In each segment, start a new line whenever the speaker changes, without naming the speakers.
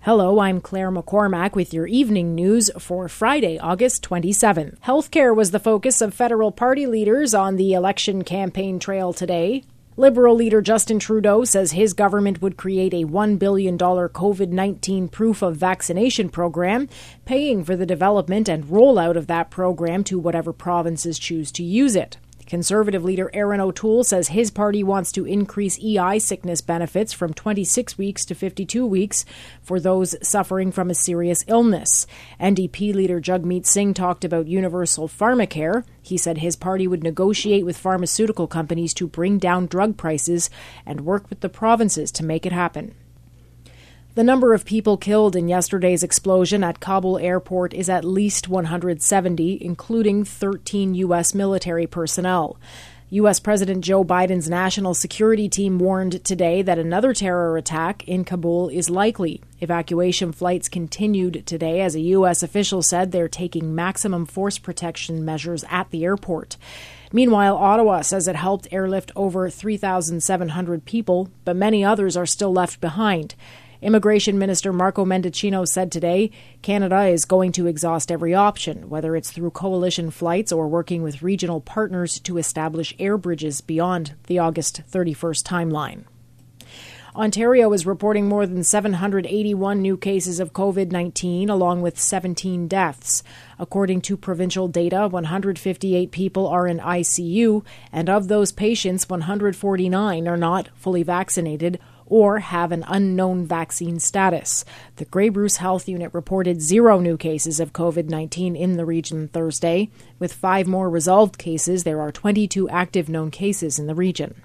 Hello, I'm Claire McCormack with your evening news for Friday, August 27th. Healthcare was the focus of federal party leaders on the election campaign trail today. Liberal leader Justin Trudeau says his government would create a $1 billion COVID-19 proof of vaccination program, paying for the development and rollout of that program to whatever provinces choose to use it. Conservative leader Erin O'Toole says his party wants to increase EI sickness benefits from 26 weeks to 52 weeks for those suffering from a serious illness. NDP leader Jagmeet Singh talked about universal pharmacare. He said his party would negotiate with pharmaceutical companies to bring down drug prices and work with the provinces to make it happen. The number of people killed in yesterday's explosion at Kabul airport is at least 170, including 13 U.S. military personnel. U.S. President Joe Biden's national security team warned today that another terror attack in Kabul is likely. Evacuation flights continued today as a U.S. official said they're taking maximum force protection measures at the airport. Meanwhile, Ottawa says it helped airlift over 3,700 people, but many others are still left behind. Immigration Minister Marco Mendicino said today Canada is going to exhaust every option, whether it's through coalition flights or working with regional partners to establish air bridges beyond the August 31st timeline. Ontario is reporting more than 781 new cases of COVID-19, along with 17 deaths. According to provincial data, 158 people are in ICU, and of those patients, 149 are not fully vaccinated or have an unknown vaccine status. The Grey Bruce Health Unit reported 0 new cases of COVID-19 in the region Thursday. With 5 more resolved cases, there are 22 active known cases in the region.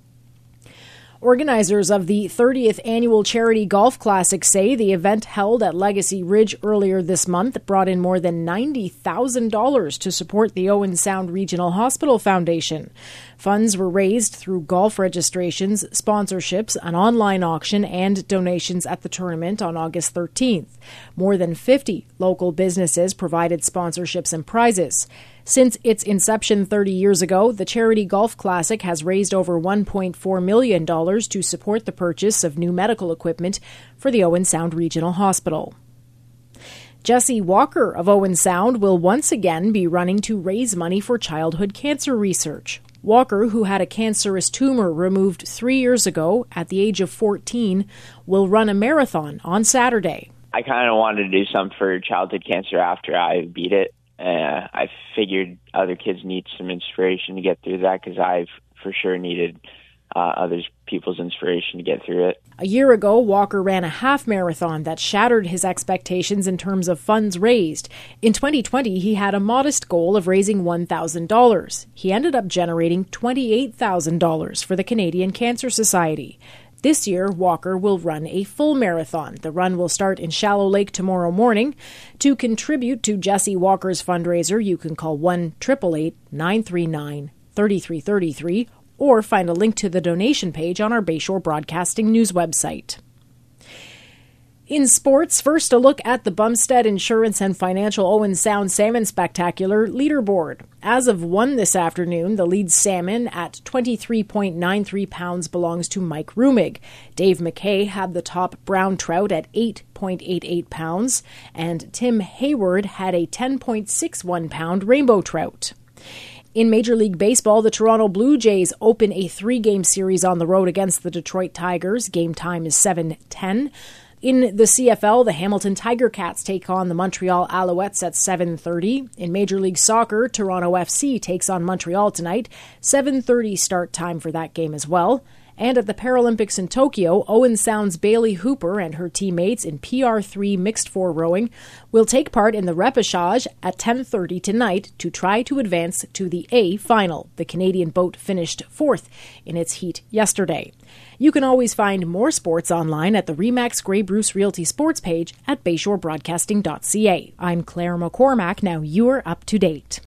Organizers of the 30th Annual Charity Golf Classic say the event held at Legacy Ridge earlier this month brought in more than $90,000 to support the Owen Sound Regional Hospital Foundation. Funds were raised through golf registrations, sponsorships, an online auction, and donations at the tournament on August 13th. More than 50 local businesses provided sponsorships and prizes. Since its inception 30 years ago, the Charity Golf Classic has raised over $1.4 million to support the purchase of new medical equipment for the Owen Sound Regional Hospital. Jesse Walker of Owen Sound will once again be running to raise money for childhood cancer research. Walker, who had a cancerous tumor removed 3 years ago at the age of 14, will run a marathon on Saturday.
I kind of wanted to do something for childhood cancer after I beat it. I figured other kids need some inspiration to get through that because I've for sure needed people's inspiration to get through it.
A year ago, Walker ran a half marathon that shattered his expectations in terms of funds raised. In 2020, he had a modest goal of raising $1,000. He ended up generating $28,000 for the Canadian Cancer Society. This year, Walker will run a full marathon. The run will start in Shallow Lake tomorrow morning. To contribute to Jesse Walker's fundraiser, you can call 1-888-939-3333 or find a link to the donation page on our Bayshore Broadcasting News website. In sports, first a look at the Bumstead Insurance and Financial Owen Sound Salmon Spectacular leaderboard. As of 1 this afternoon, the lead salmon at 23.93 pounds belongs to Mike Rumig. Dave McKay had the top brown trout at 8.88 pounds, and Tim Hayward had a 10.61 pound rainbow trout. In Major League Baseball, the Toronto Blue Jays open a 3-game series on the road against the Detroit Tigers. Game time is 7:10. In the CFL, the Hamilton Tiger Cats take on the Montreal Alouettes at 7:30. In Major League Soccer, Toronto FC takes on Montreal tonight. 7:30 start time for that game as well. And at the Paralympics in Tokyo, Owen Sound's Bailey Hooper and her teammates in PR3 Mixed 4 rowing will take part in the repechage at 10:30 tonight to try to advance to the A final. The Canadian boat finished 4th in its heat yesterday. You can always find more sports online at the RE/MAX Grey Bruce Realty sports page at bayshorebroadcasting.ca. I'm Claire McCormack. Now you're up to date.